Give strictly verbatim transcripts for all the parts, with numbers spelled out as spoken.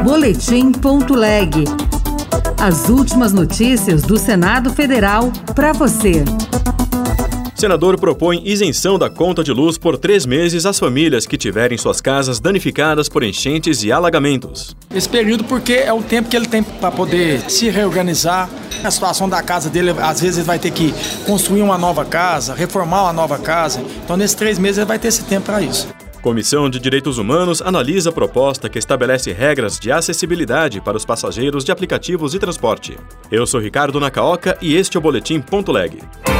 boletim ponto leg. As últimas notícias do Senado Federal para você. Senador propõe isenção da conta de luz por três meses às famílias que tiverem suas casas danificadas por enchentes e alagamentos. Esse período porque é o tempo que ele tem para poder se reorganizar. A situação da casa dele, às vezes ele vai ter que construir uma nova casa, reformar uma nova casa. Então, nesses três meses ele vai ter esse tempo para isso. Comissão de Direitos Humanos analisa a proposta que estabelece regras de acessibilidade para os passageiros de aplicativos de transporte. Eu sou Ricardo Nakaoka e este é o boletim ponto leg.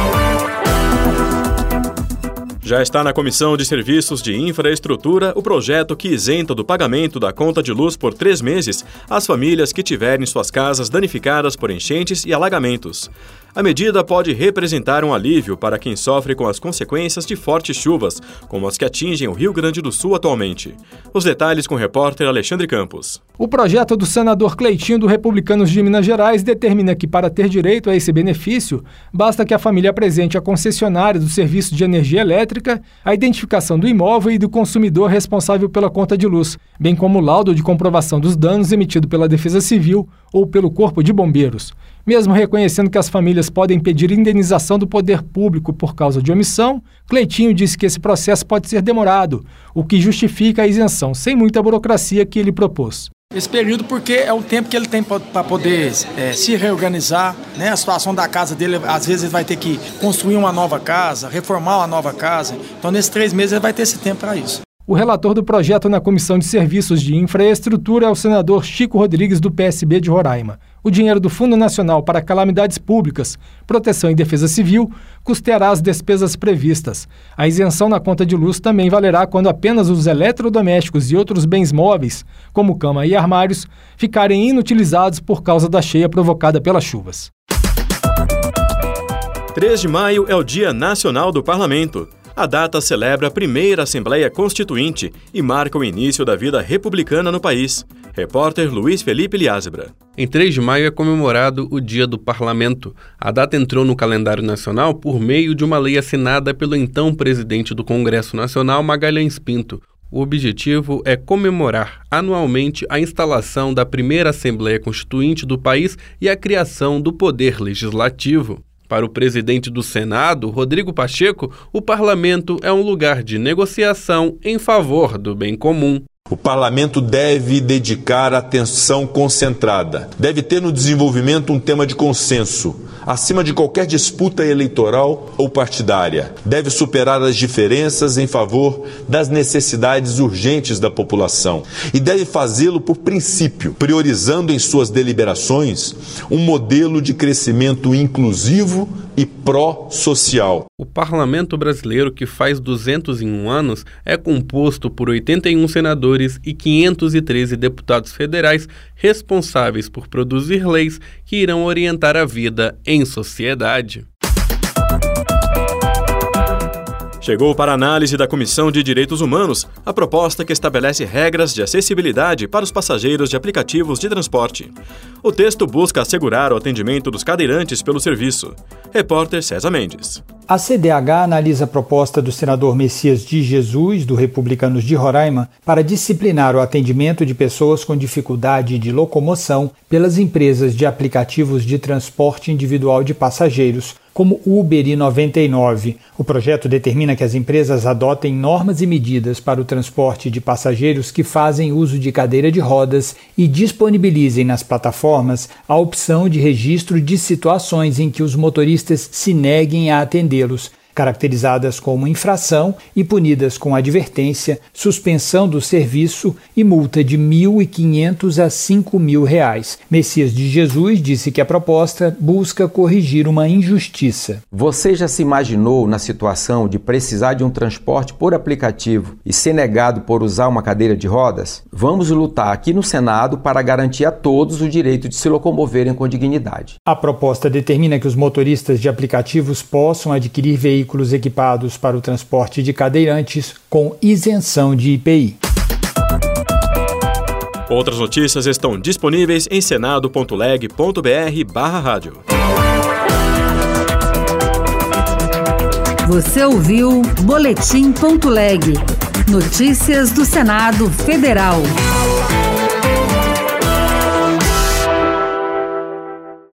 Já está na Comissão de Serviços de Infraestrutura o projeto que isenta do pagamento da conta de luz por três meses as famílias que tiverem suas casas danificadas por enchentes e alagamentos. A medida pode representar um alívio para quem sofre com as consequências de fortes chuvas, como as que atingem o Rio Grande do Sul atualmente. Os detalhes com o repórter Alexandre Campos. O projeto do senador Cleitinho do Republicanos de Minas Gerais determina que, para ter direito a esse benefício, basta que a família apresente à concessionária do serviço de energia elétrica a identificação do imóvel e do consumidor responsável pela conta de luz, bem como o laudo de comprovação dos danos emitido pela Defesa Civil ou pelo Corpo de Bombeiros. Mesmo reconhecendo que as famílias podem pedir indenização do poder público por causa de omissão, Cleitinho disse que esse processo pode ser demorado, o que justifica a isenção sem muita burocracia que ele propôs. Esse período porque é o tempo que ele tem para poder é, se reorganizar, né? A situação da casa dele, às vezes ele vai ter que construir uma nova casa, reformar uma nova casa. Então, nesses três meses ele vai ter esse tempo para isso. O relator do projeto na Comissão de Serviços de Infraestrutura é o senador Chico Rodrigues, do P S B de Roraima. O dinheiro do Fundo Nacional para Calamidades Públicas, Proteção e Defesa Civil custeará as despesas previstas. A isenção na conta de luz também valerá quando apenas os eletrodomésticos e outros bens móveis, como cama e armários, ficarem inutilizados por causa da cheia provocada pelas chuvas. três de maio é o Dia Nacional do Parlamento. A data celebra a primeira Assembleia Constituinte e marca o início da vida republicana no país. Repórter Luiz Felipe Liázebra. Em três de maio é comemorado o Dia do Parlamento. A data entrou no calendário nacional por meio de uma lei assinada pelo então presidente do Congresso Nacional, Magalhães Pinto. O objetivo é comemorar anualmente a instalação da primeira Assembleia Constituinte do país e a criação do Poder Legislativo. Para o presidente do Senado, Rodrigo Pacheco, o parlamento é um lugar de negociação em favor do bem comum. O parlamento deve dedicar atenção concentrada, deve ter no desenvolvimento um tema de consenso, acima de qualquer disputa eleitoral ou partidária. Deve superar as diferenças em favor das necessidades urgentes da população e deve fazê-lo por princípio, priorizando em suas deliberações um modelo de crescimento inclusivo e pró-social. O parlamento brasileiro, que faz duzentos e um anos, é composto por oitenta e um senadores e quinhentos e treze deputados federais responsáveis por produzir leis que irão orientar a vida em sociedade. Chegou para análise da Comissão de Direitos Humanos a proposta que estabelece regras de acessibilidade para os passageiros de aplicativos de transporte. O texto busca assegurar o atendimento dos cadeirantes pelo serviço. Repórter César Mendes. A C D H analisa a proposta do senador Messias de Jesus, do Republicanos de Roraima, para disciplinar o atendimento de pessoas com dificuldade de locomoção pelas empresas de aplicativos de transporte individual de passageiros, como Uber e noventa e nove. O projeto determina que as empresas adotem normas e medidas para o transporte de passageiros que fazem uso de cadeira de rodas e disponibilizem nas plataformas a opção de registro de situações em que os motoristas se neguem a atendê-los, caracterizadas como infração e punidas com advertência, suspensão do serviço e multa de mil e quinhentos a cinco mil reais. Messias de Jesus disse que a proposta busca corrigir uma injustiça. Você já se imaginou na situação de precisar de um transporte por aplicativo e ser negado por usar uma cadeira de rodas? Vamos lutar aqui no Senado para garantir a todos o direito de se locomoverem com dignidade. A proposta determina que os motoristas de aplicativos possam adquirir veículos veículos equipados para o transporte de cadeirantes com isenção de I P I. Outras notícias estão disponíveis em senado ponto leg ponto br barra rádio. Você ouviu boletim ponto leg. Notícias do Senado Federal.